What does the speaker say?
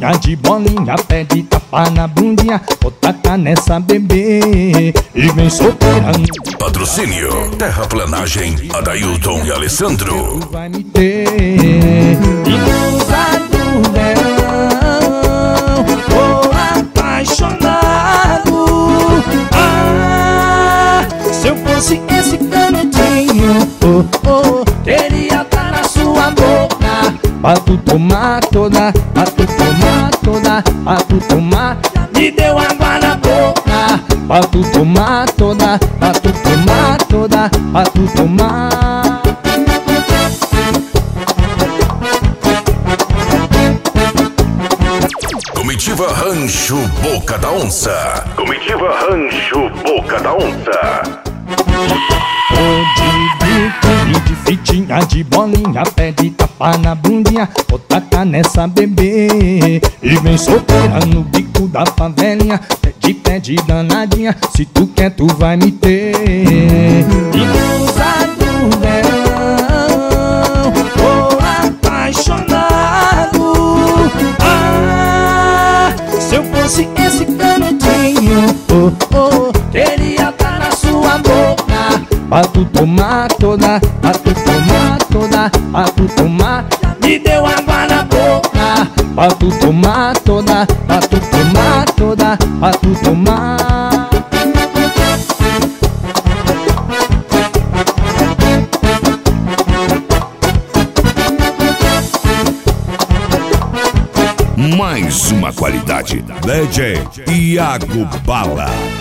fitinha de bolinha, pede tapa na bundinha, vou tacar nessa bebê e vem solteirando. Patrocínio Terraplanagem, Adailton e Alessandro. Vai me ter e usa do verão, tô apaixonado. Ah, se eu fosse esse canutinho, queria estar na sua boca, pra tu tomar toda, pra tu tomar toda, pra tu tomar. Me deu água na boca, pra tu tomar toda, pra tu tomar toda, pra tu tomar. Comitiva Rancho Boca da Onça. Comitiva Rancho Boca da Onça. De bico e de fitinha de bolinha, pede tapa na bundinha, vou tacar nessa bebê e vem solteira no bico da favelinha, pede danadinha, se tu quer tu vai me ter. E usa do verão, tô apaixonado. Ah, se eu fosse esse canutinho, queria estar na sua boca, pra tu tomar toda, pra tu tomar toda, pra tu tomar. Me deu água na boca, pra tu tomar toda, pra tu tomar toda, pra tu tomar. Mais uma qualidade. DJ Iago Bala.